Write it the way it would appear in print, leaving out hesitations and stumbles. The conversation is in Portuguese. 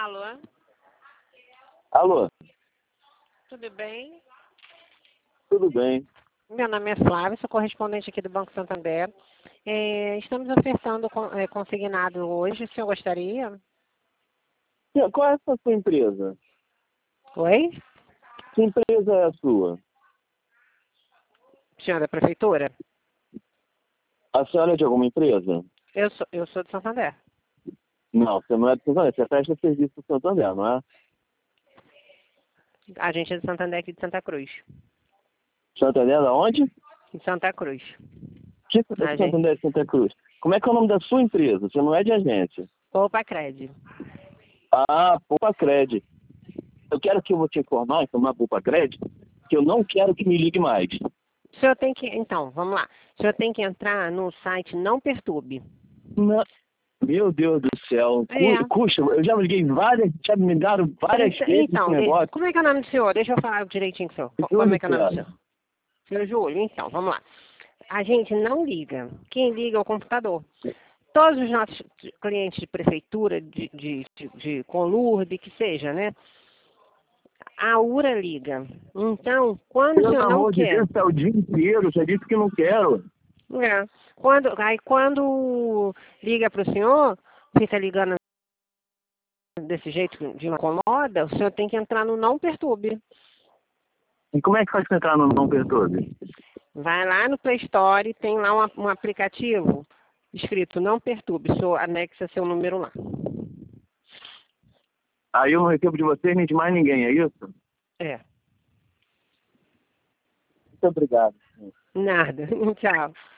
Alô? Alô, Tudo bem? tudo bem? Meu nome é Flávia, sou correspondente aqui do Banco Santander. Estamos ofertando consignado hoje. O senhor gostaria? Qual é essa sua empresa? Oi? Que empresa é a sua? Senhor da Prefeitura? A senhora é de alguma empresa? Eu sou de Santander. Não, você não é de Santander, você presta serviço do Santander, não é? A gente é de Santander aqui de Santa Cruz. Santander da onde? De Santa Cruz. Que A gente... Santander de Santa Cruz? Como é que é o nome da sua empresa? Você não é de agência. Poupa Cred. Ah, Poupa Cred. Eu vou te informar, Poupa Cred, que eu não quero que me ligue mais. O senhor tem que... Então, vamos lá. O senhor tem que entrar no site Não Perturbe. Não. Meu Deus do céu. É. Puxa, eu já me liguei já me ligaram várias vezes esse negócio. Como é que é o nome do senhor? Deixa eu falar direitinho com o senhor. Como é que é o nome do senhor? Senhor Júlio, então, vamos lá. A gente não liga. Quem liga é o computador. Todos os nossos clientes de prefeitura, de Conlurb, que seja, né? A URA liga. Então, quando o Pelo senhor não amor de quer... Deus, tá o dia inteiro, já disse que não quero. Quando liga para o senhor, fica ligando desse jeito de uma incomoda, o senhor tem que entrar no Não Perturbe. E como é que faz pra entrar no Não Perturbe? Vai lá no Play Store, tem lá um aplicativo escrito Não Perturbe, o senhor anexa seu número lá. Aí eu não recebo de vocês nem de mais ninguém, é isso? É. Muito obrigado. Nada. Tchau.